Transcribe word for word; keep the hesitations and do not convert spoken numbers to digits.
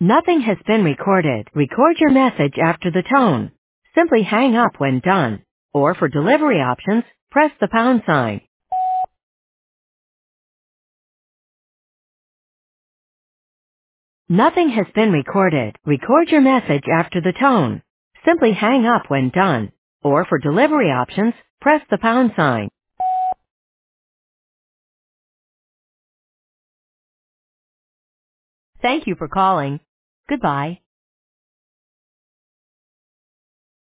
Nothing has been recorded. Record your message after the tone. Simply hang up when done. Or for delivery options, press the pound sign. Nothing has been recorded. Record your message after the tone. Simply hang up when done. Or for delivery options, press the pound sign. Thank you for calling. Goodbye.